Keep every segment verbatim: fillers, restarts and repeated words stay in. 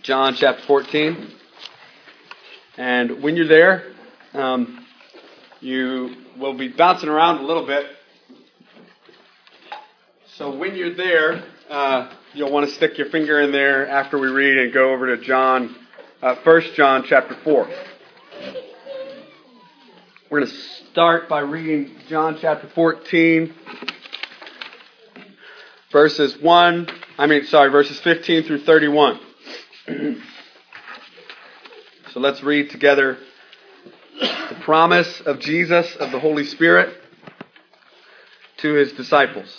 John chapter fourteen. And when you're there, um, you will be bouncing around a little bit. So when you're there, uh, you'll want to stick your finger in there after we read and go over to John, uh, First John chapter four. We're going to start by reading John chapter fourteen, verses one. I mean, sorry, verses fifteen through thirty-one. So let's read together the promise of Jesus, of the Holy Spirit, to His disciples.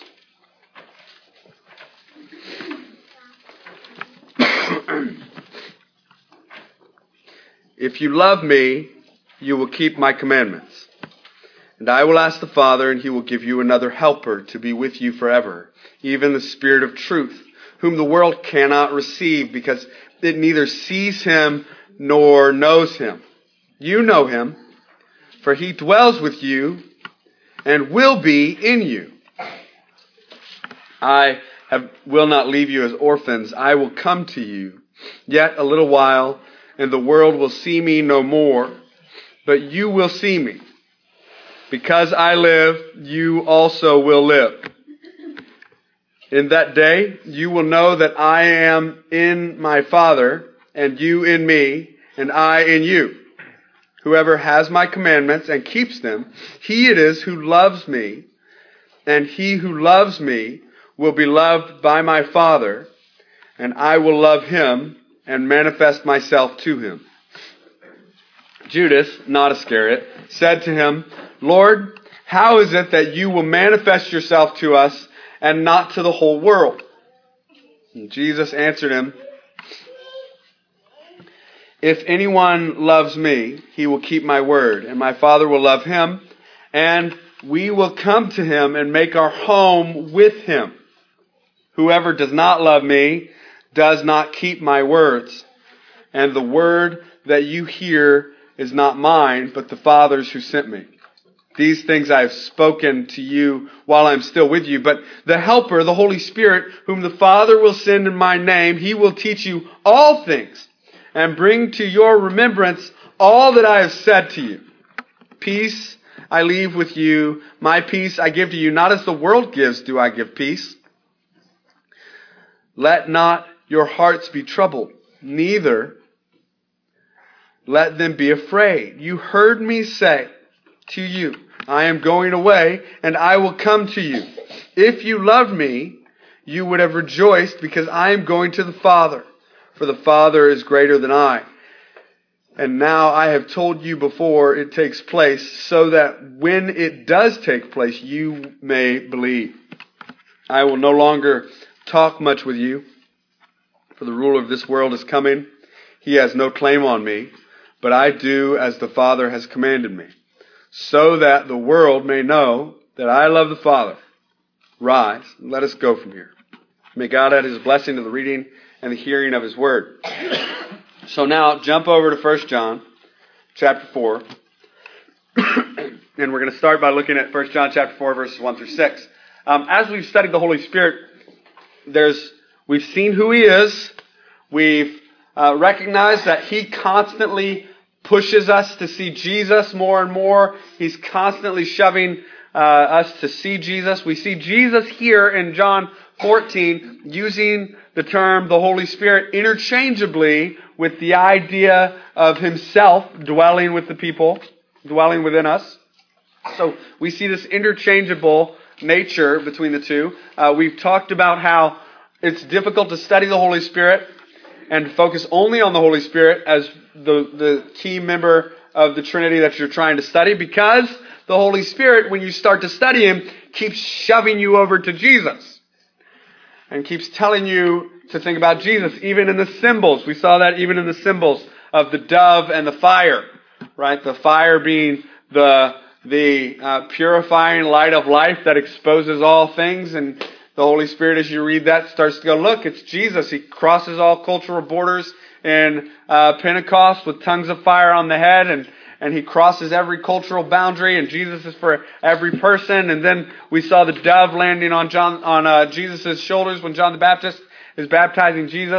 If you love me, you will keep my commandments. And I will ask the Father, and He will give you another helper to be with you forever, even the Spirit of truth, whom the world cannot receive, because it neither sees Him nor knows Him. You know Him, for He dwells with you and will be in you. I have, will not leave you as orphans. I will come to you. Yet a little while, and the world will see me no more, but you will see me. Because I live, you also will live. In that day, you will know that I am in my Father, and you in me, and I in you. Whoever has my commandments and keeps them, he it is who loves me, and he who loves me will be loved by my Father, and I will love him and manifest myself to him. Judas, not Iscariot, said to him, Lord, how is it that you will manifest yourself to us and not to the whole world? And Jesus answered him, if anyone loves me, he will keep my word, and my Father will love him, and we will come to him and make our home with him. Whoever does not love me does not keep my words, and the word that you hear is not mine, but the Father's who sent me. These things I have spoken to you while I am still with you, but the Helper, the Holy Spirit, whom the Father will send in my name, He will teach you all things and bring to your remembrance all that I have said to you. Peace I leave with you, my peace I give to you, not as the world gives do I give peace. Let not your hearts be troubled, neither let them be afraid. You heard me say to you, I am going away, and I will come to you. If you loved me, you would have rejoiced, because I am going to the Father, for the Father is greater than I. And now I have told you before it takes place, so that when it does take place, you may believe. I will no longer talk much with you, for the ruler of this world is coming. He has no claim on me, but I do as the Father has commanded me, so that the world may know that I love the Father. Rise, and let us go from here. May God add His blessing to the reading and the hearing of His word. So now, jump over to First John chapter four. And we're going to start by looking at First John chapter four, verses one through six. Um, as we've studied the Holy Spirit, there's we've seen who He is. We've uh, recognized that He constantly pushes us to see Jesus more and more. He's constantly shoving uh, us to see Jesus. We see Jesus here in John fourteen using the term the Holy Spirit interchangeably with the idea of Himself dwelling with the people, dwelling within us. So we see this interchangeable nature between the two. Uh, we've talked about how it's difficult to study the Holy Spirit and focus only on the Holy Spirit as the, the key member of the Trinity that you're trying to study, because the Holy Spirit, when you start to study Him, keeps shoving you over to Jesus and keeps telling you to think about Jesus, even in the symbols. We saw that even in the symbols of the dove and the fire, right? The fire being the the uh, purifying light of life that exposes all things, and the Holy Spirit, as you read that, starts to go, look, it's Jesus. He crosses all cultural borders in uh, Pentecost with tongues of fire on the head, and, and He crosses every cultural boundary, and Jesus is for every person. And then we saw the dove landing on John on uh, Jesus' shoulders when John the Baptist is baptizing Jesus.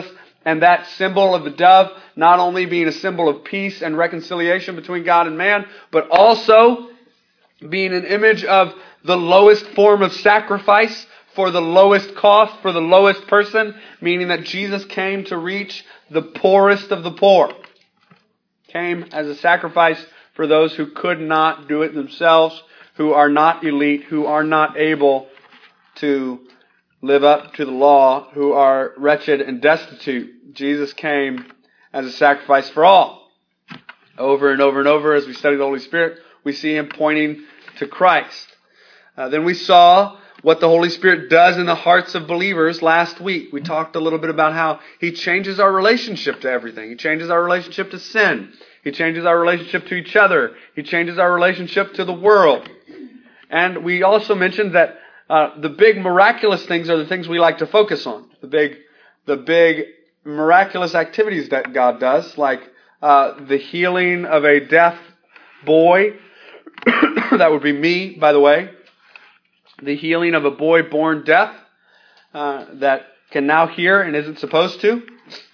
And that symbol of the dove not only being a symbol of peace and reconciliation between God and man, but also being an image of the lowest form of sacrifice for the lowest cost, for the lowest person, meaning that Jesus came to reach the poorest of the poor. Came as a sacrifice for those who could not do it themselves, who are not elite, who are not able to live up to the law, who are wretched and destitute. Jesus came as a sacrifice for all. Over and over and over, as we study the Holy Spirit, we see Him pointing to Christ. Uh, then we saw what the Holy Spirit does in the hearts of believers last week. We talked a little bit about how He changes our relationship to everything. He changes our relationship to sin. He changes our relationship to each other. He changes our relationship to the world. And we also mentioned that uh, the big miraculous things are the things we like to focus on. The big, the big miraculous activities that God does, like uh, the healing of a deaf boy. That would be me, by the way. The healing of a boy born deaf uh, that can now hear and isn't supposed to.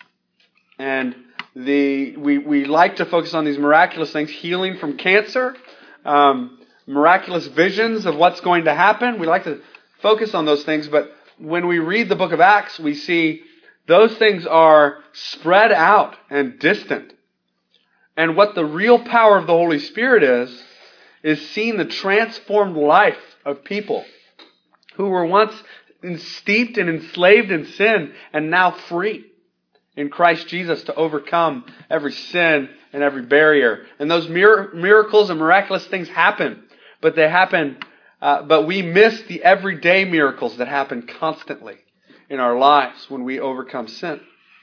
And the we, we like to focus on these miraculous things. Healing from cancer. Um, miraculous visions of what's going to happen. We like to focus on those things. But when we read the book of Acts, we see those things are spread out and distant. And what the real power of the Holy Spirit is, is seeing the transformed life of people who were once steeped and enslaved in sin and now free in Christ Jesus to overcome every sin and every barrier. And those mir- miracles and miraculous things happen, but they happen, uh, but we miss the everyday miracles that happen constantly in our lives when we overcome sin.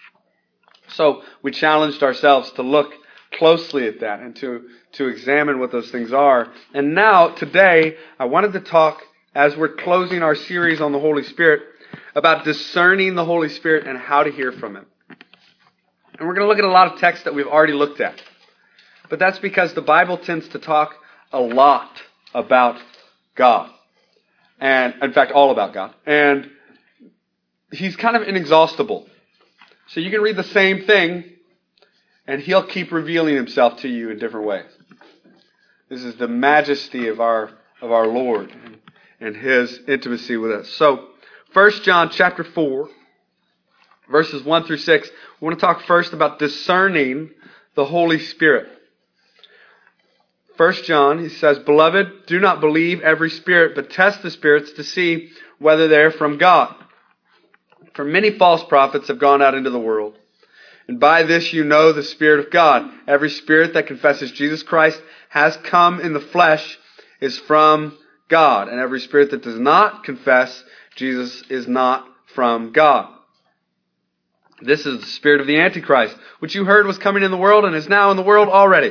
So we challenged ourselves to look closely at that and to, to examine what those things are. And now, today, I wanted to talk, as we're closing our series on the Holy Spirit, about discerning the Holy Spirit and how to hear from Him. And we're going to look at a lot of texts that we've already looked at. But that's because the Bible tends to talk a lot about God. And, in fact, all about God. And He's kind of inexhaustible. So you can read the same thing, and He'll keep revealing Himself to you in different ways. This is the majesty of our of our Lord and, and His intimacy with us. So, First John chapter four, verses one through six. We want to talk first about discerning the Holy Spirit. First John, he says, "Beloved, do not believe every spirit, but test the spirits to see whether they are from God. For many false prophets have gone out into the world. And by this you know the Spirit of God. Every spirit that confesses Jesus Christ has come in the flesh is from God. And every spirit that does not confess Jesus is not from God. This is the spirit of the Antichrist, which you heard was coming in the world and is now in the world already."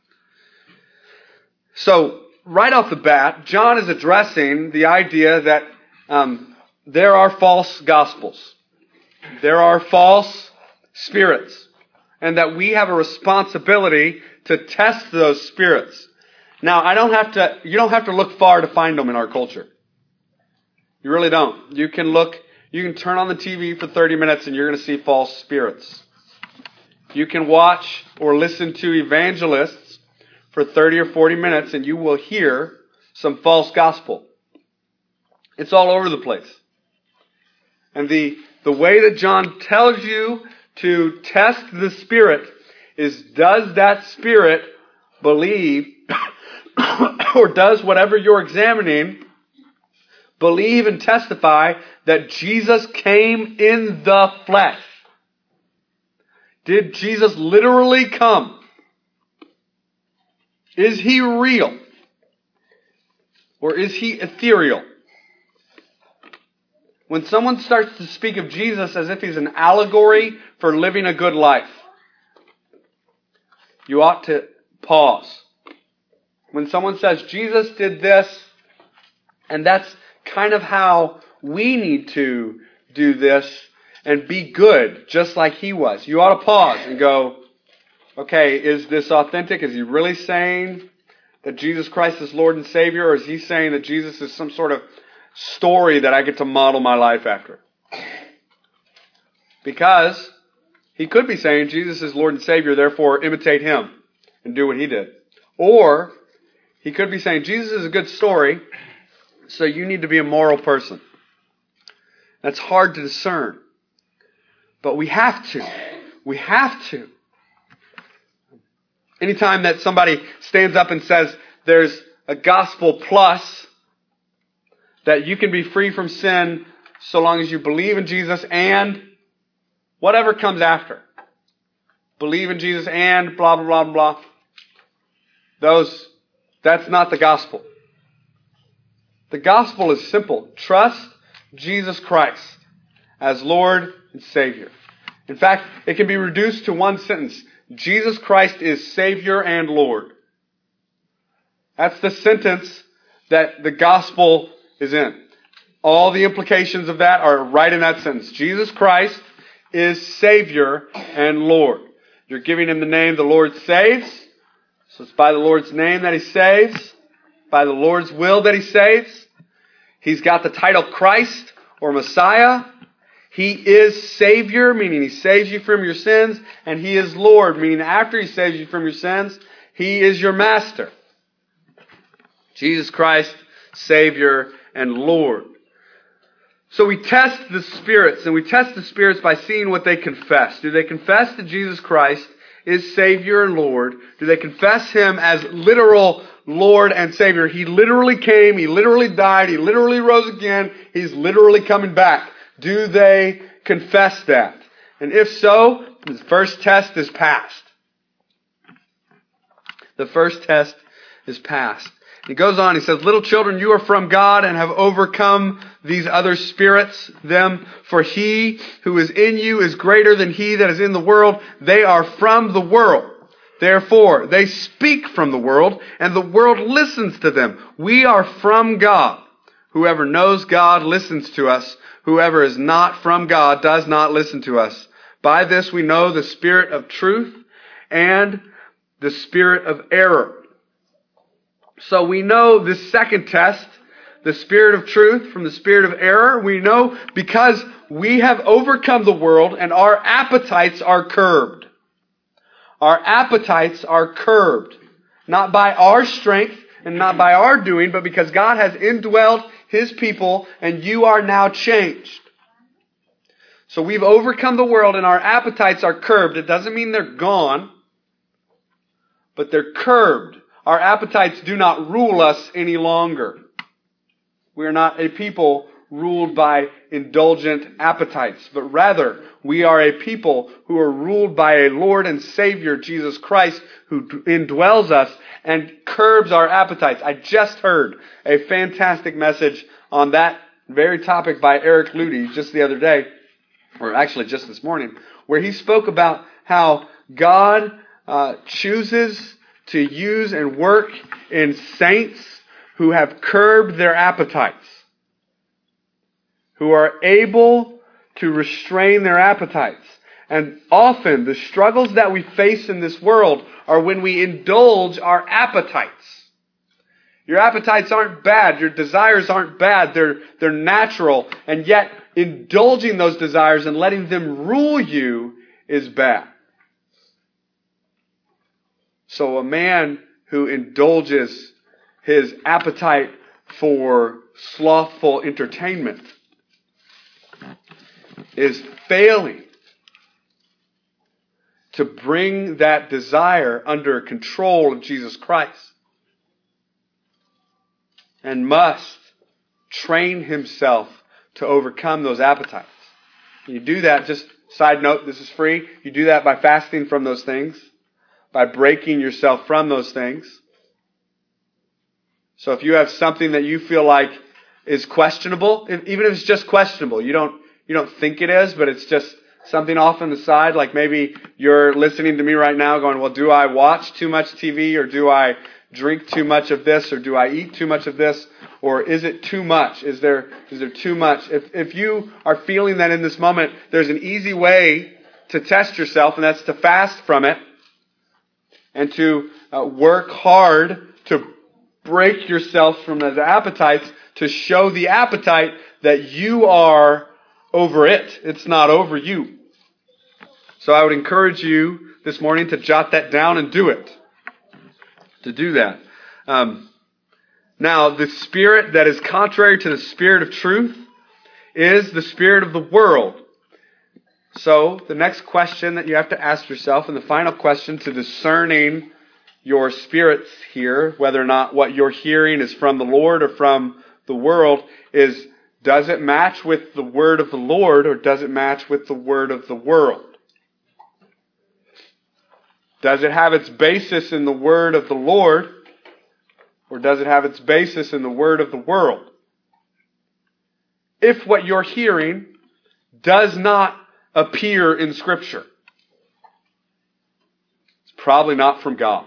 So, right off the bat, John is addressing the idea that um, there are false gospels. There are false spirits, and that we have a responsibility to test those spirits. Now, I don't have to, you don't have to look far to find them in our culture. You really don't. You can look, you can turn on the T V for thirty minutes and you're going to see false spirits. You can watch or listen to evangelists for thirty or forty minutes and you will hear some false gospel. It's all over the place. And the, the way that John tells you to test the Spirit is, does that Spirit believe, or does whatever you're examining believe and testify that Jesus came in the flesh? Did Jesus literally come? Is He real? Or is He ethereal? When someone starts to speak of Jesus as if He's an allegory for living a good life, you ought to pause. When someone says, Jesus did this, and that's kind of how we need to do this and be good, just like He was, you ought to pause and go, okay, is this authentic? Is He really saying that Jesus Christ is Lord and Savior? Or is He saying that Jesus is some sort of story that I get to model my life after? Because He could be saying Jesus is Lord and Savior, therefore imitate him and do what he did. Or he could be saying Jesus is a good story, so you need to be a moral person. That's hard to discern. But we have to. We have to. Anytime that somebody stands up and says there's a gospel plus, that you can be free from sin so long as you believe in Jesus and whatever comes after. Believe in Jesus and blah, blah, blah, blah. Those, that's not the gospel. The gospel is simple. Trust Jesus Christ as Lord and Savior. In fact, it can be reduced to one sentence. Jesus Christ is Savior and Lord. That's the sentence that the gospel is in. All the implications of that are right in that sentence. Jesus Christ is Savior and Lord. You're giving him the name the Lord saves. So it's by the Lord's name that he saves. By the Lord's will that he saves. He's got the title Christ or Messiah. He is Savior, meaning he saves you from your sins. And he is Lord, meaning after he saves you from your sins, he is your master. Jesus Christ, Savior and Lord. So we test the spirits, and we test the spirits by seeing what they confess. Do they confess that Jesus Christ is Savior and Lord? Do they confess him as literal Lord and Savior? He literally came, he literally died, he literally rose again, he's literally coming back. Do they confess that? And if so, the first test is passed. The first test is passed. He goes on, he says, little children, you are from God and have overcome these other spirits, them. For he who is in you is greater than he that is in the world. They are from the world. Therefore, they speak from the world, and the world listens to them. We are from God. Whoever knows God listens to us. Whoever is not from God does not listen to us. By this we know the spirit of truth and the spirit of error. So we know this second test, the spirit of truth from the spirit of error. We know because we have overcome the world and our appetites are curbed. Our appetites are curbed. Not by our strength and not by our doing, but because God has indwelled his people and you are now changed. So we've overcome the world and our appetites are curbed. It doesn't mean they're gone, but they're curbed. Our appetites do not rule us any longer. We are not a people ruled by indulgent appetites, but rather we are a people who are ruled by a Lord and Savior, Jesus Christ, who indwells us and curbs our appetites. I just heard a fantastic message on that very topic by Eric Ludy just the other day, or actually just this morning, where he spoke about how God uh, chooses to use and work in saints who have curbed their appetites, who are able to restrain their appetites. And often the struggles that we face in this world are when we indulge our appetites. Your appetites aren't bad. Your desires aren't bad. They're, they're natural. And yet indulging those desires and letting them rule you is bad. So a man who indulges his appetite for slothful entertainment is failing to bring that desire under control of Jesus Christ and must train himself to overcome those appetites. You do that, just side note, this is free. You do that by fasting from those things, by breaking yourself from those things. So if you have something that you feel like is questionable, if, even if it's just questionable, you don't you don't think it is, but it's just something off on the side, like maybe you're listening to me right now going, well, do I watch too much T V, or do I drink too much of this, or do I eat too much of this, or is it too much? Is there is there too much? If if you are feeling that in this moment, there's an easy way to test yourself, and that's to fast from it and to uh, work hard to break yourself from those appetites, to show the appetite that you are over it. It's not over you. So I would encourage you this morning to jot that down and do it. To do that. Um, now, the spirit that is contrary to the spirit of truth is the spirit of the world. So, the next question that you have to ask yourself, and the final question to discerning your spirits here, whether or not what you're hearing is from the Lord or from the world, is, does it match with the word of the Lord, or does it match with the word of the world? Does it have its basis in the word of the Lord, or does it have its basis in the word of the world? If what you're hearing does not appear in Scripture, it's probably not from God.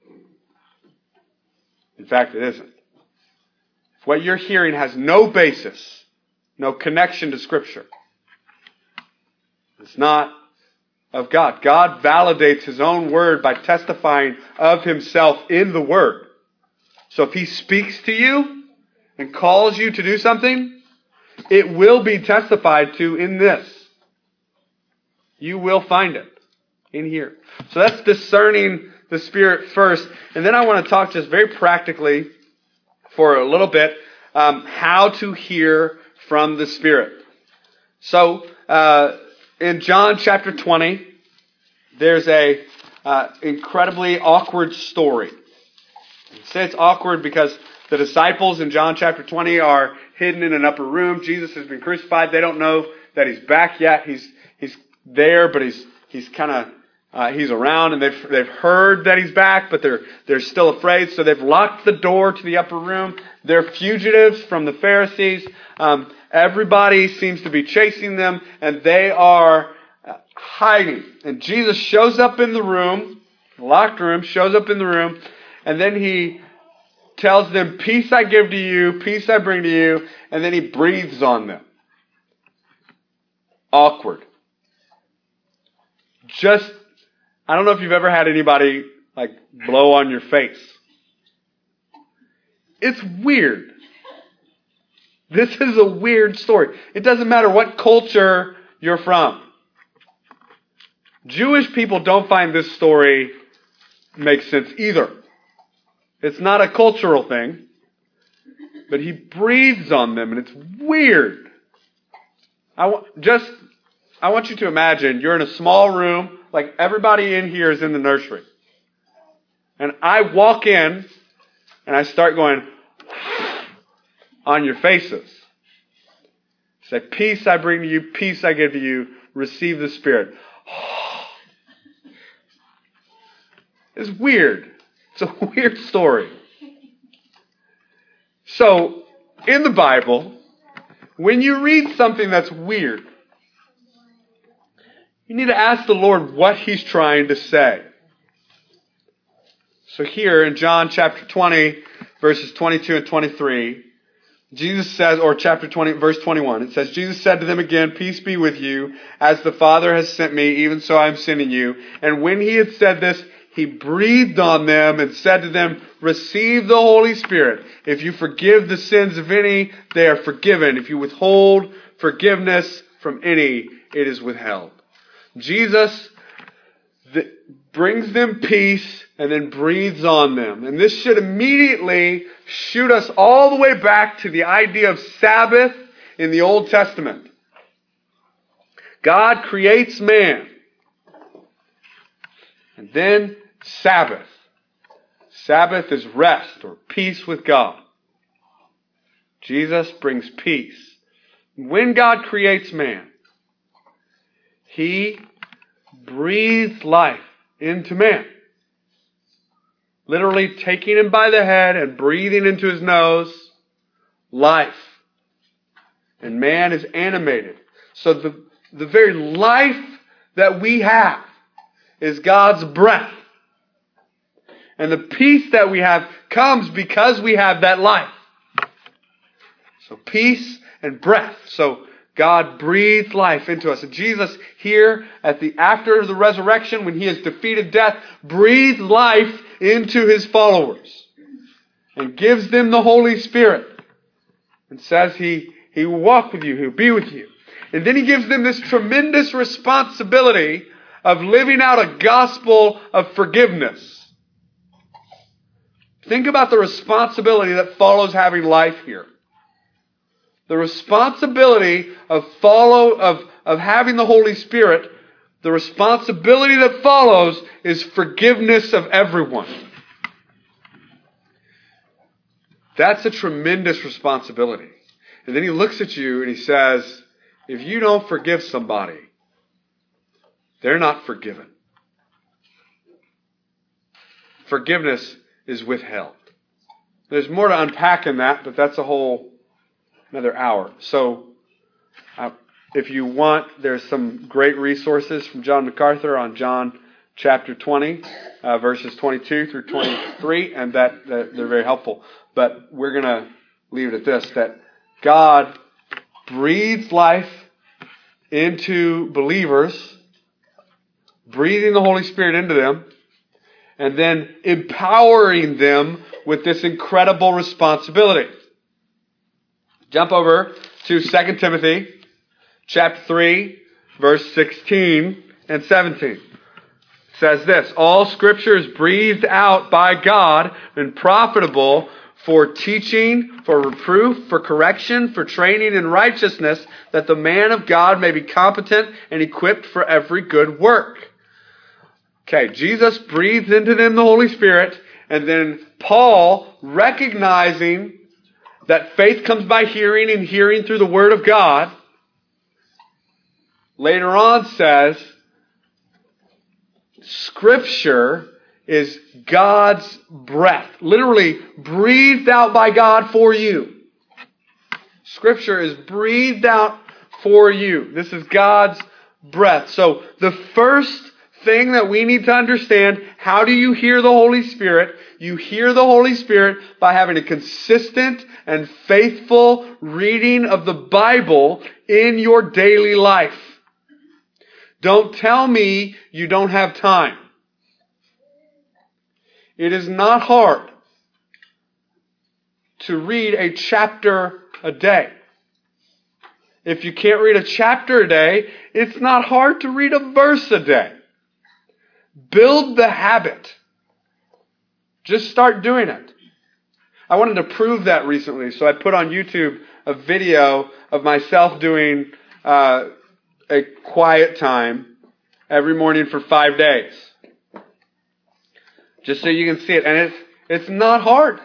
In fact, it isn't. If what you're hearing has no basis, no connection to Scripture, it's not of God. God validates His own word by testifying of Himself in the word. So if He speaks to you and calls you to do something, it will be testified to in this. You will find it in here. So that's discerning the Spirit first. And then I want to talk just very practically for a little bit um, how to hear from the Spirit. So, uh, in John chapter twenty, there's a uh, incredibly awkward story. I say it's awkward because the disciples in John chapter twenty are hidden in an upper room. Jesus has been crucified. They don't know that He's back yet. He's he's there, but he's he's kind of uh, he's around, and they've they've heard that He's back, but they're they're still afraid. So they've locked the door to the upper room. They're fugitives from the Pharisees. Um, Everybody seems to be chasing them, and they are hiding. And Jesus shows up in the room, the locked room, shows up in the room, and then He tells them, "Peace I give to you, peace I bring to you," and then He breathes on them. Awkward. Just, I don't know if you've ever had anybody like blow on your face. It's weird. This is a weird story. It doesn't matter what culture you're from. Jewish people don't find this story makes sense either. It's not a cultural thing. But He breathes on them, and it's weird. I want, just, I want you to imagine you're in a small room, like everybody in here is in the nursery. And I walk in, and I start going on your faces. Say, "Peace I bring to you, peace I give to you, receive the Spirit." It's weird. It's a weird story. So, in the Bible, when you read something that's weird, you need to ask the Lord what He's trying to say. So here in John chapter twenty, verses twenty-two and twenty-three, Jesus says, or chapter twenty, verse twenty-one, it says, "Jesus said to them again, 'Peace be with you. As the Father has sent me, even so I am sending you.' And when He had said this, He breathed on them and said to them, 'Receive the Holy Spirit. If you forgive the sins of any, they are forgiven. If you withhold forgiveness from any, it is withheld.'" Jesus th- brings them peace and then breathes on them. And this should immediately shoot us all the way back to the idea of Sabbath in the Old Testament. God creates man. And then Sabbath. Sabbath is rest or peace with God. Jesus brings peace. When God creates man, He breathes life into man. Literally taking him by the head and breathing into his nose, life. And man is animated. So the, the very life that we have is God's breath. And the peace that we have comes because we have that life. So peace and breath. So God breathed life into us. And Jesus here at the after the resurrection, when He has defeated death, breathed life into His followers. And gives them the Holy Spirit. And says He, he will walk with you, He will be with you. And then He gives them this tremendous responsibility of living out a gospel of forgiveness. Think about the responsibility that follows having life here. The responsibility of follow of, of having the Holy Spirit, the responsibility that follows is forgiveness of everyone. That's a tremendous responsibility. And then he looks at you and he says, if you don't forgive somebody, they're not forgiven. Forgiveness is withheld. There's more to unpack in that, but that's a whole another hour. So uh, if you want, there's some great resources from John MacArthur on John chapter twenty, uh, verses twenty-two through twenty-three, and that, that they're very helpful. But we're going to leave it at this, that God breathes life into believers, breathing the Holy Spirit into them, and then empowering them with this incredible responsibility. Jump over to Second Timothy chapter three, verse sixteen and seventeen. It says this, all Scripture is breathed out by God and profitable for teaching, for reproof, for correction, for training in righteousness, that the man of God may be competent and equipped for every good work. Okay, Jesus breathed into them the Holy Spirit, and then Paul, recognizing that faith comes by hearing and hearing through the Word of God, later on says, Scripture is God's breath, literally breathed out by God for you. Scripture is breathed out for you. This is God's breath. So the first thing that we need to understand, how do you hear the Holy Spirit? You hear the Holy Spirit by having a consistent and faithful reading of the Bible in your daily life. Don't tell me you don't have time. It is not hard to read a chapter a day. If you can't read a chapter a day, it's not hard to read a verse a day. Build the habit. Just start doing it. I wanted to prove that recently, so I put on YouTube a video of myself doing uh, a quiet time every morning for five days. Just so you can see it. And it's, it's not hard.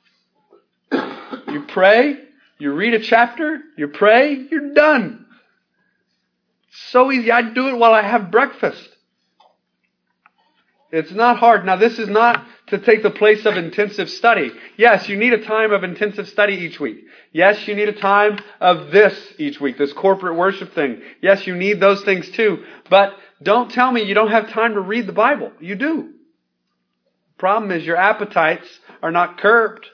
You pray, you read a chapter, you pray, you're done. So easy. I do it while I have breakfast. It's not hard. Now, this is not to take the place of intensive study. Yes, you need a time of intensive study each week. Yes, you need a time of this each week, this corporate worship thing. Yes, you need those things too. But don't tell me you don't have time to read the Bible. You do. Problem is your appetites are not curbed.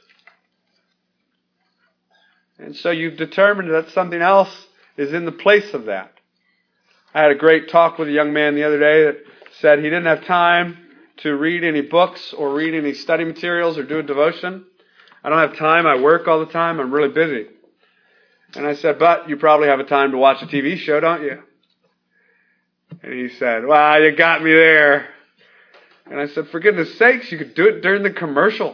And so you've determined that something else is in the place of that. I had a great talk with a young man the other day that said he didn't have time to read any books or read any study materials or do a devotion. I don't have time. I work all the time. I'm really busy. And I said, but you probably have a time to watch a T V show, don't you? And he said, well, you got me there. And I said, for goodness sakes, you could do it during the commercial.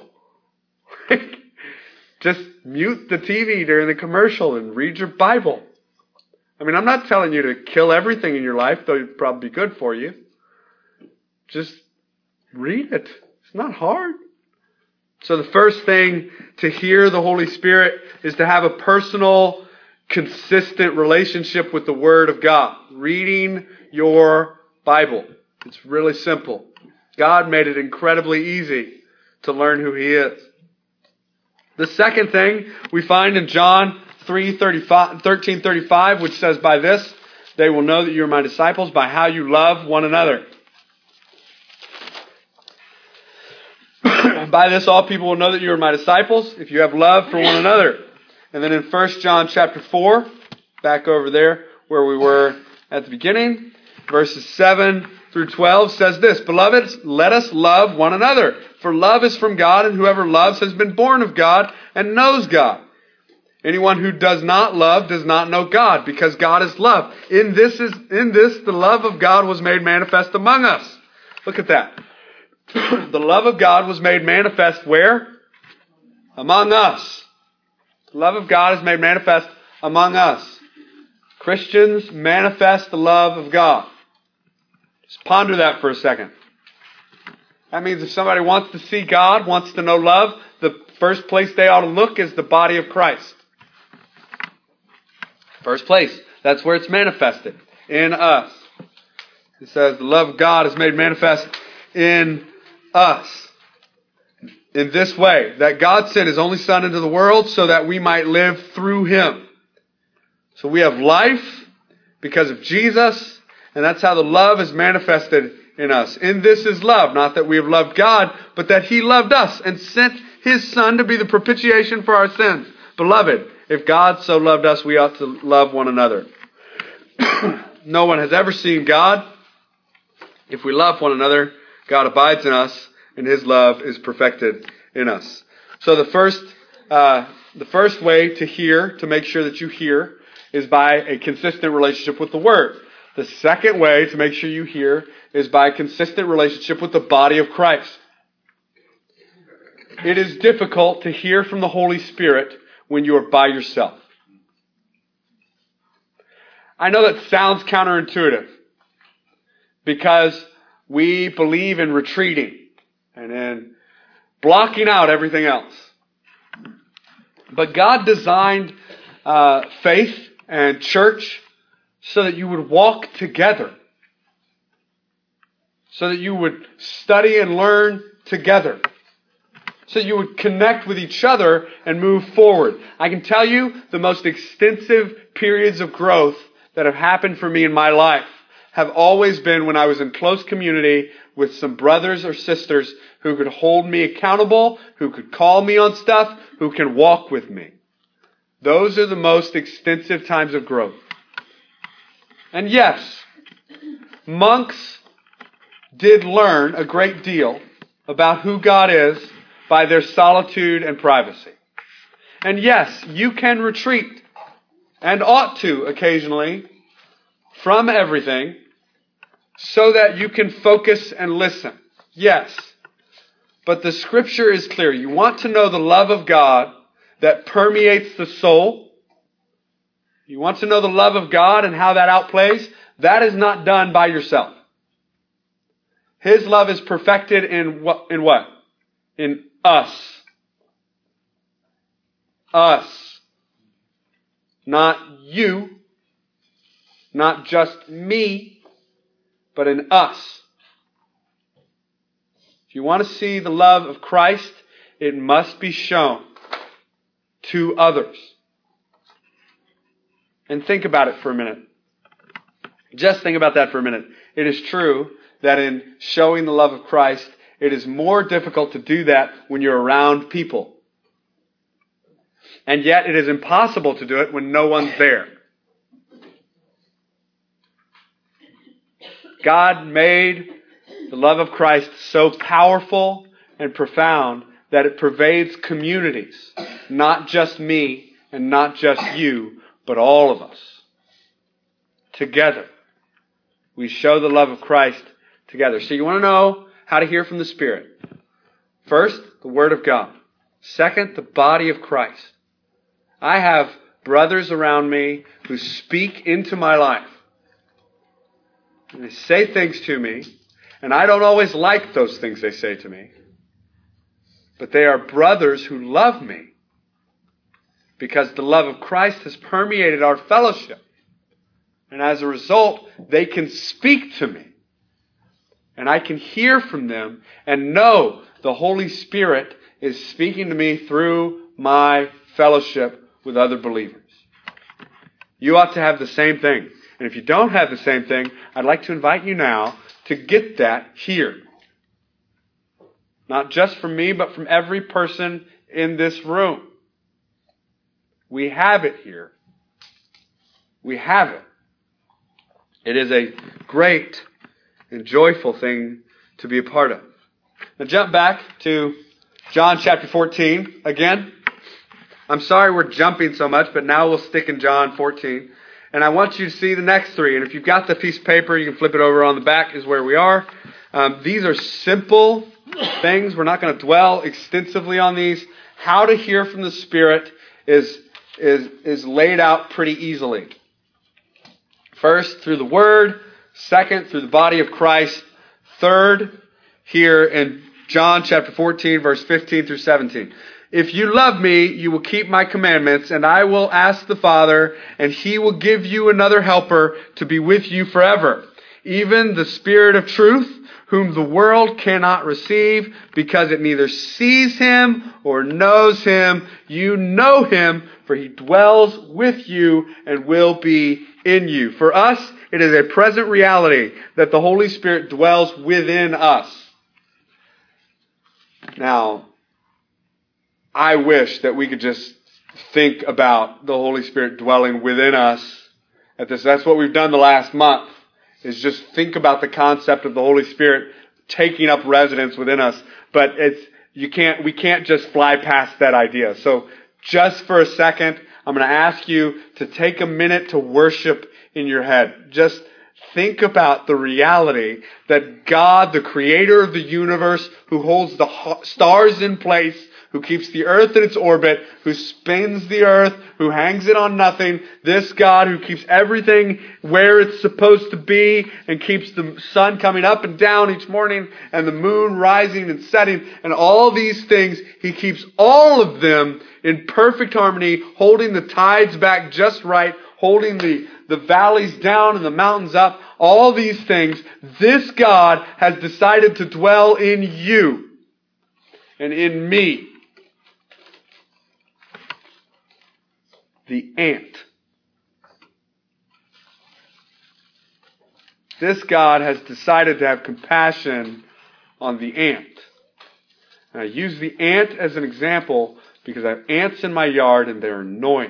Just mute the T V during the commercial and read your Bible. I mean, I'm not telling you to kill everything in your life, though it'd probably be good for you. Just read it. It's not hard. So the first thing to hear the Holy Spirit is to have a personal, consistent relationship with the Word of God. Reading your Bible. It's really simple. God made it incredibly easy to learn who He is. The second thing we find in John three thirteen thirty-five, which says, by this they will know that you are my disciples, by how you love one another. By this all people will know that you are my disciples, if you have love for one another. And then in First John chapter four, back over there where we were at the beginning, verses seven through twelve says this, beloved, let us love one another. For love is from God, and whoever loves has been born of God and knows God. Anyone who does not love does not know God, because God is love. In this is in this the love of God was made manifest among us. Look at that. The love of God was made manifest where? Among us. The love of God is made manifest among us. Christians manifest the love of God. Just ponder that for a second. That means if somebody wants to see God, wants to know love, the first place they ought to look is the body of Christ. First place. That's where it's manifested. In us. It says the love of God is made manifest in us. In this way, that God sent His only Son into the world so that we might live through Him. So we have life because of Jesus, and that's how the love is manifested in us. In this is love, not that we have loved God, but that He loved us and sent His Son to be the propitiation for our sins. Beloved, if God so loved us, we ought to love one another. No one has ever seen God. If we love one another, God abides in us, and His love is perfected in us. So the first, uh, the first way to hear, to make sure that you hear, is by a consistent relationship with the Word. The second way to make sure you hear is by a consistent relationship with the body of Christ. It is difficult to hear from the Holy Spirit when you are by yourself. I know that sounds counterintuitive because we believe in retreating and in blocking out everything else. But God designed uh, faith and church so that you would walk together. So that you would study and learn together. So that you would connect with each other and move forward. I can tell you the most extensive periods of growth that have happened for me in my life have always been when I was in close community with some brothers or sisters who could hold me accountable, who could call me on stuff, who can walk with me. Those are the most extensive times of growth. And yes, monks did learn a great deal about who God is by their solitude and privacy. And yes, you can retreat, and ought to occasionally, from everything, so that you can focus and listen. Yes. But the Scripture is clear. You want to know the love of God that permeates the soul. You want to know the love of God and how that outplays. That is not done by yourself. His love is perfected in what? In what? In us. Us. Not you. Not just me. But in us. If you want to see the love of Christ, it must be shown to others. And think about it for a minute. Just think about that for a minute. It is true that in showing the love of Christ, it is more difficult to do that when you're around people. And yet it is impossible to do it when no one's there. God made the love of Christ so powerful and profound that it pervades communities. Not just me and not just you, but all of us. Together. We show the love of Christ together. So you want to know how to hear from the Spirit. First, the Word of God. Second, the body of Christ. I have brothers around me who speak into my life. And they say things to me, and I don't always like those things they say to me. But they are brothers who love me because the love of Christ has permeated our fellowship. And as a result, they can speak to me. And I can hear from them and know the Holy Spirit is speaking to me through my fellowship with other believers. You ought to have the same thing. And if you don't have the same thing, I'd like to invite you now to get that here. Not just from me, but from every person in this room. We have it here. We have it. It is a great and joyful thing to be a part of. Now jump back to John chapter fourteen again. I'm sorry we're jumping so much, but now we'll stick in John fourteen. And I want you to see the next three. And if you've got the piece of paper, you can flip it over on the back is where we are. Um, these are simple things. We're not going to dwell extensively on these. How to hear from the Spirit is, is, is laid out pretty easily. First, through the Word. Second, through the body of Christ. Third, here in John chapter fourteen, verse fifteen through seventeen. If you love me, you will keep my commandments, and I will ask the Father, and he will give you another helper to be with you forever. Even the Spirit of truth, whom the world cannot receive, because it neither sees him or knows him. You know him, for he dwells with you and will be in you. For us, it is a present reality that the Holy Spirit dwells within us. Now, I wish that we could just think about the Holy Spirit dwelling within us at this. That's what we've done the last month, is just think about the concept of the Holy Spirit taking up residence within us. But it's you can't we can't just fly past that idea. So just for a second, I'm going to ask you to take a minute to worship in your head. Just think about the reality that God, the creator of the universe, who holds the stars in place, who keeps the earth in its orbit, who spins the earth, who hangs it on nothing, this God who keeps everything where it's supposed to be and keeps the sun coming up and down each morning and the moon rising and setting and all these things, he keeps all of them in perfect harmony, holding the tides back just right, holding the, the valleys down and the mountains up, all these things. This God has decided to dwell in you and in me. The ant. This God has decided to have compassion on the ant. And I use the ant as an example because I have ants in my yard and they're annoying.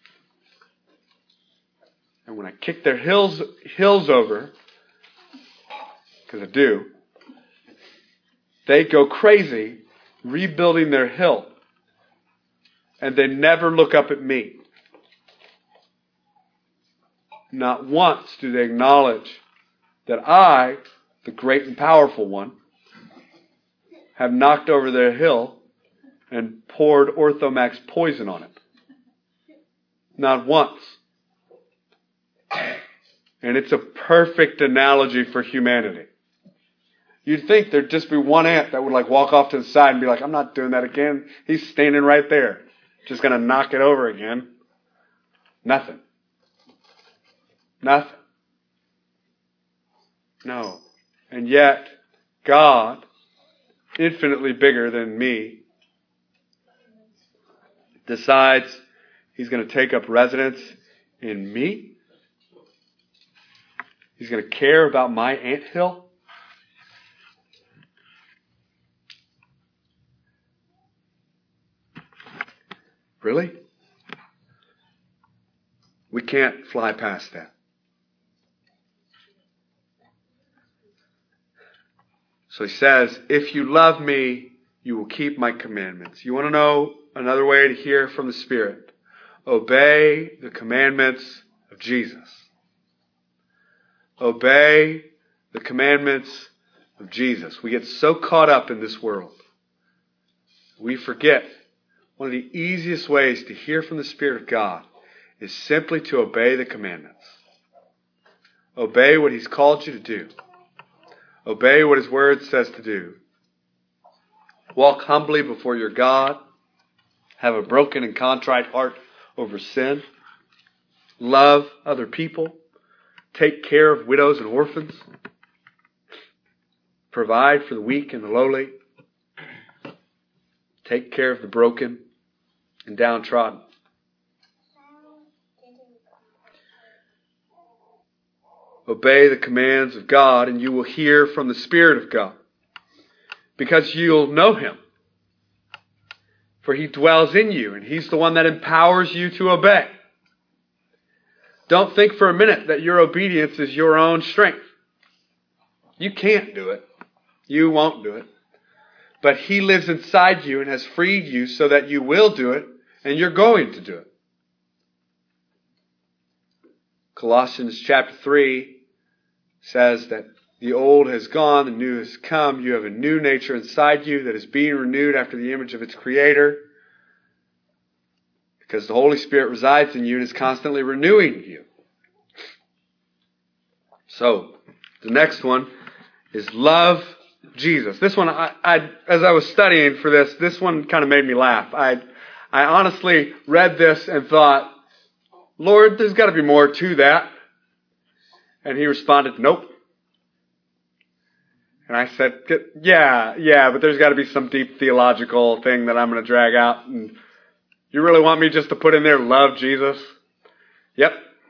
And when I kick their hills, hills over, because I do, they go crazy rebuilding their hill. And they never look up at me. Not once do they acknowledge that I, the great and powerful one, have knocked over their hill and poured Orthomax poison on it. Not once. And it's a perfect analogy for humanity. You'd think there'd just be one ant that would like walk off to the side and be like, I'm not doing that again. He's standing right there. Just going to knock it over again. Nothing. Nothing. No. And yet, God, infinitely bigger than me, decides he's going to take up residence in me. He's going to care about my anthill. Really? We can't fly past that. So he says, if you love me, you will keep my commandments. You want to know another way to hear from the Spirit? Obey the commandments of Jesus. Obey the commandments of Jesus. We get so caught up in this world. We forget one of the easiest ways to hear from the Spirit of God is simply to obey the commandments. Obey what he's called you to do. Obey what his word says to do. Walk humbly before your God. Have a broken and contrite heart over sin. Love other people. Take care of widows and orphans. Provide for the weak and the lowly. Take care of the broken and downtrodden. Obey the commands of God and you will hear from the Spirit of God. Because you'll know him. For he dwells in you and he's the one that empowers you to obey. Don't think for a minute that your obedience is your own strength. You can't do it. You won't do it. But he lives inside you and has freed you so that you will do it And you're going to do it. Colossians chapter three says that the old has gone, the new has come. You have a new nature inside you that is being renewed after the image of its Creator. Because the Holy Spirit resides in you and is constantly renewing you. So, the next one is love Jesus. This one, I, I, as I was studying for this, this one kind of made me laugh. I, I honestly read this and thought, Lord, there's got to be more to that. And He responded, nope. And I said, yeah, yeah, but there's got to be some deep theological thing that I'm going to drag out. And you really want me just to put in there, love Jesus? Yep.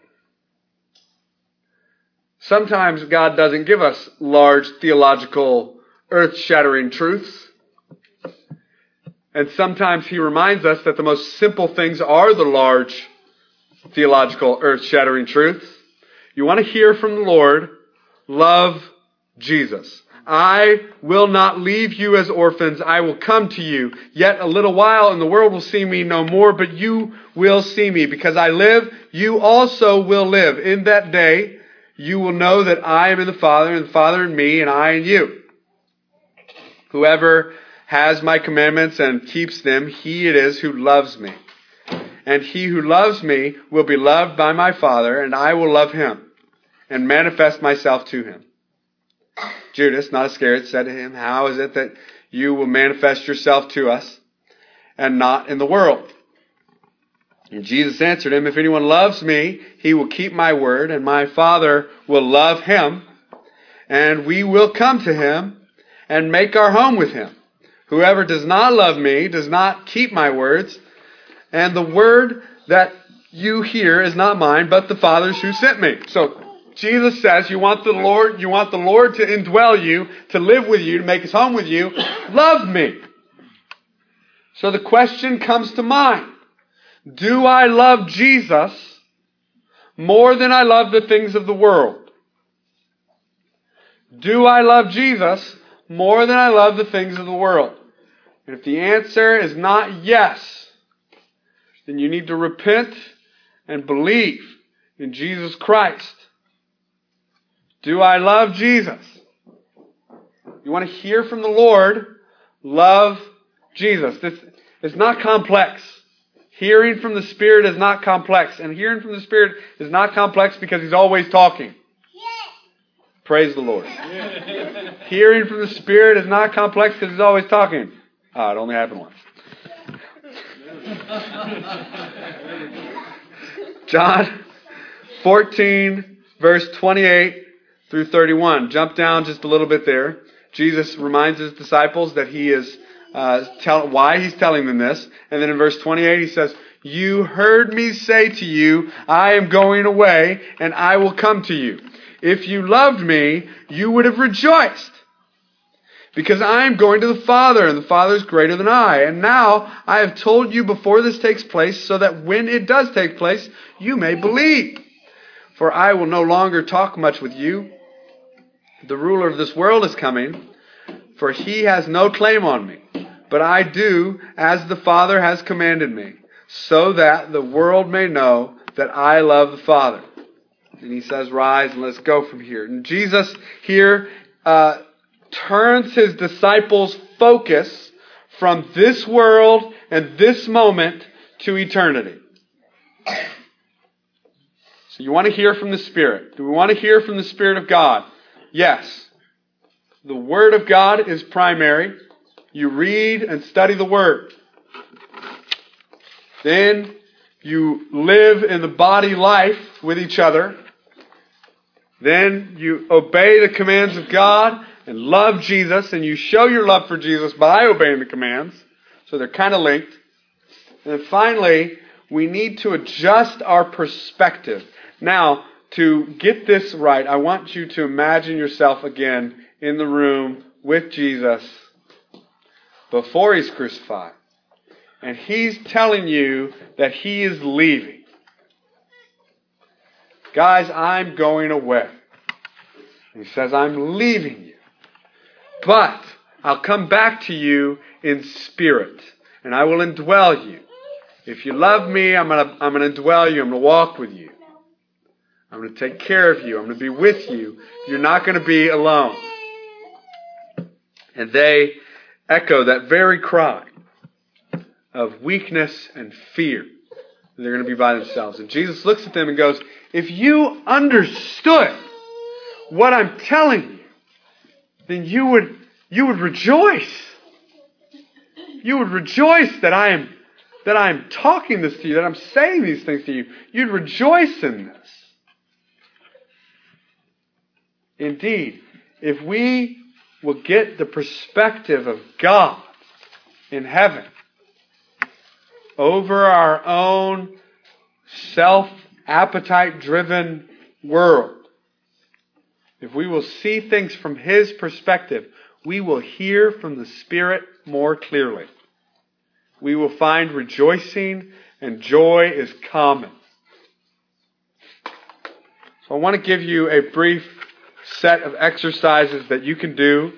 Sometimes God doesn't give us large theological, earth-shattering truths. And sometimes He reminds us that the most simple things are the large theological, earth-shattering truths. You want to hear from the Lord, love Jesus. I will not leave you as orphans. I will come to you. Yet a little while and the world will see me no more, but you will see me. Because I live, you also will live. In that day, you will know that I am in the Father, and the Father in me, and I in you. Whoever has my commandments and keeps them, he it is who loves me. And he who loves me will be loved by my Father, and I will love him and manifest myself to him. Judas, not Iscariot, said to him, how is it that you will manifest yourself to us and not in the world? And Jesus answered him, if anyone loves me, he will keep my word, and my Father will love him, and we will come to him and make our home with him. Whoever does not love me does not keep my words, and the word that you hear is not mine, but the Father's who sent me. So Jesus says, you want the Lord, you want the Lord to indwell you, to live with you, to make his home with you. Love me. So the question comes to mind. Do I love Jesus more than I love the things of the world? Do I love Jesus more than I love the things of the world? And if the answer is not yes, then you need to repent and believe in Jesus Christ. Do I love Jesus? You want to hear from the Lord? Love Jesus. This is not complex. Hearing from the Spirit is not complex. And hearing from the Spirit is not complex because He's always talking. Praise the Lord. Hearing from the Spirit is not complex because He's always talking. Ah, it only happened once. John fourteen, verse twenty-eight through thirty-one. Jump down just a little bit there. Jesus reminds his disciples that he is uh, tell why he's telling them this. And then in verse twenty-eight he says, you heard me say to you, I am going away and I will come to you. If you loved me, you would have rejoiced. Because I am going to the Father, and the Father is greater than I. And now I have told you before this takes place, so that when it does take place, you may believe. For I will no longer talk much with you. The ruler of this world is coming, for he has no claim on me. But I do as the Father has commanded me, so that the world may know that I love the Father. And he says, rise and let's go from here. And Jesus here uh, turns his disciples' focus from this world and this moment to eternity. So you want to hear from the Spirit. Do we want to hear from the Spirit of God? Yes. The Word of God is primary. You read and study the Word. Then you live in the body life with each other. Then you obey the commands of God and love Jesus, and you show your love for Jesus by obeying the commands. So they're kind of linked. And then finally, we need to adjust our perspective. Now, to get this right, I want you to imagine yourself again in the room with Jesus before He's crucified. And He's telling you that He is leaving. Guys, I'm going away. He says, I'm leaving you. But I'll come back to you in spirit, and I will indwell you. If you love me, I'm going to I'm going to dwell you. I'm going to walk with you. I'm going to take care of you. I'm going to be with you. You're not going to be alone. And they echo that very cry of weakness and fear. They're going to be by themselves. And Jesus looks at them and goes, if you understood what I'm telling you, then you would you would rejoice. You would rejoice that I am that I am talking this to you, that I'm saying these things to you. You'd rejoice in this. Indeed, if we will get the perspective of God in heaven over our own self-appetite-driven world, if we will see things from His perspective, we will hear from the Spirit more clearly. We will find rejoicing and joy is common. So I want to give you a brief set of exercises that you can do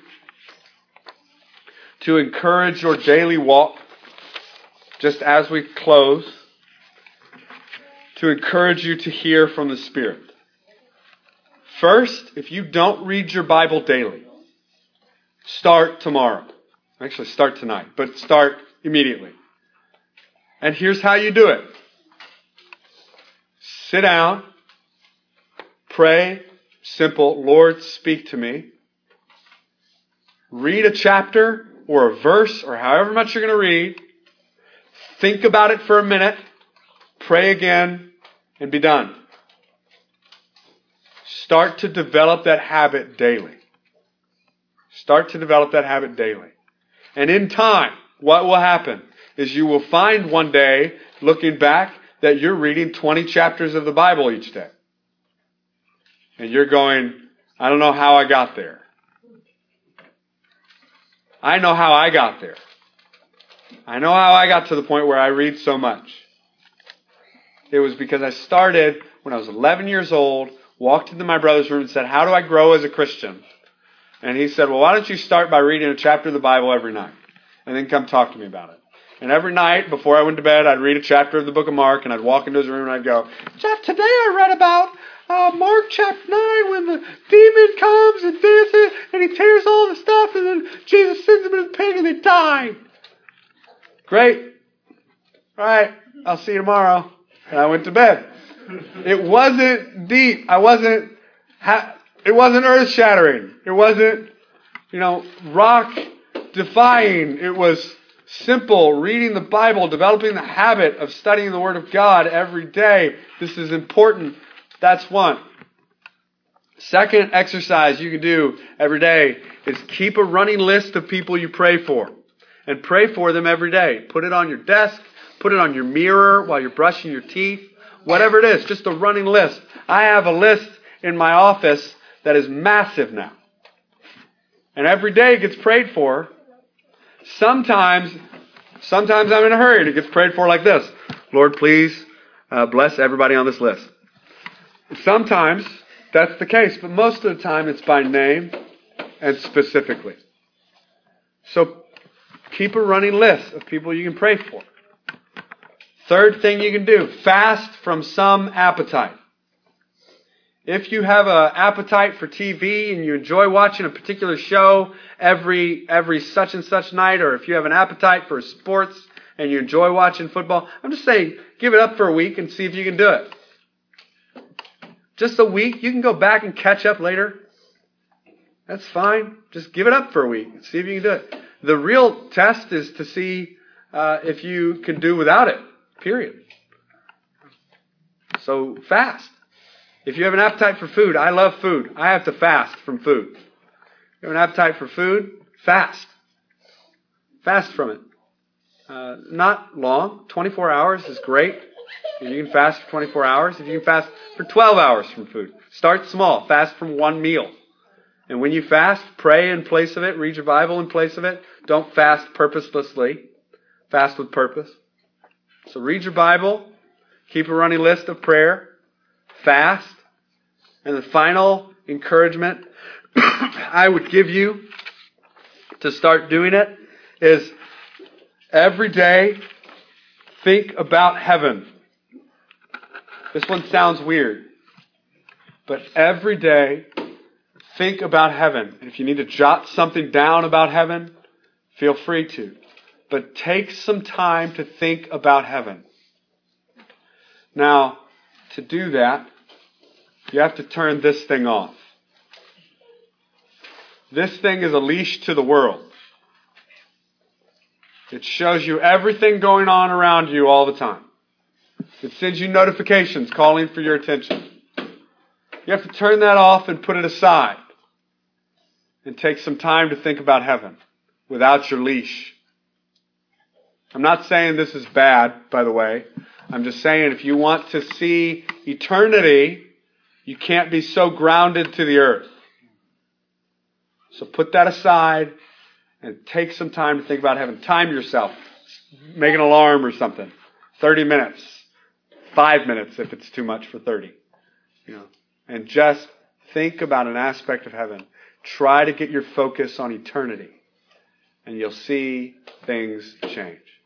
to encourage your daily walk, just as we close, to encourage you to hear from the Spirit. First, if you don't read your Bible daily, start tomorrow. Actually, start tonight, but start immediately. And here's how you do it. Sit down, pray, simple, Lord, speak to me. Read a chapter or a verse or however much you're going to read. Think about it for a minute. Pray again and be done. Start to develop that habit daily. Start to develop that habit daily. And in time, what will happen is you will find one day, looking back, that you're reading twenty chapters of the Bible each day. And you're going, I don't know how I got there. I know how I got there. I know how I got to the point where I read so much. It was because I started when I was eleven years old, walked into my brother's room and said, how do I grow as a Christian? And he said, well, why don't you start by reading a chapter of the Bible every night? And then come talk to me about it. And every night, before I went to bed, I'd read a chapter of the book of Mark, and I'd walk into his room and I'd go, Jeff, today I read about uh, Mark chapter nine when the demon comes and does it, and he tears all the stuff, and then Jesus sends them in the pig and they die. Great. All right, I'll see you tomorrow. And I went to bed. It wasn't deep. I wasn't, ha- it wasn't earth-shattering. It wasn't, you know, rock-defying. It was simple, reading the Bible, developing the habit of studying the Word of God every day. This is important. That's one. Second exercise you can do every day is keep a running list of people you pray for. And pray for them every day. Put it on your desk. Put it on your mirror while you're brushing your teeth. Whatever it is, just a running list. I have a list in my office that is massive now. And every day it gets prayed for. Sometimes, sometimes I'm in a hurry and it gets prayed for like this. Lord, please uh, bless everybody on this list. Sometimes that's the case, but most of the time it's by name and specifically. So keep a running list of people you can pray for. Third thing you can do, fast from some appetite. If you have an appetite for T V and you enjoy watching a particular show every every such and such night, or if you have an appetite for sports and you enjoy watching football, I'm just saying, give it up for a week and see if you can do it. Just a week. You can go back and catch up later. That's fine. Just give it up for a week and see if you can do it. The real test is to see uh, if you can do without it. Period. So fast. If you have an appetite for food, I love food. I have to fast from food. If you have an appetite for food, fast. Fast from it. Uh, not long. twenty-four hours is great. If you can fast for twenty-four hours. If you can fast for twelve hours from food. Start small. Fast from one meal. And when you fast, pray in place of it. Read your Bible in place of it. Don't fast purposelessly. Fast with purpose. So read your Bible. Keep a running list of prayer. Fast. And the final encouragement I would give you to start doing it is every day think about heaven. This one sounds weird. But every day, think about heaven. And if you need to jot something down about heaven, feel free to. But take some time to think about heaven. Now, to do that, you have to turn this thing off. This thing is a leash to the world. It shows you everything going on around you all the time. It sends you notifications calling for your attention. You have to turn that off and put it aside. And take some time to think about heaven without your leash. I'm not saying this is bad, by the way. I'm just saying if you want to see eternity, you can't be so grounded to the earth. So put that aside and take some time to think about heaven. Time yourself. Make an alarm or something. thirty minutes. Five minutes if it's too much for thirty. You know, and just think about an aspect of heaven. Try to get your focus on eternity. And you'll see things change.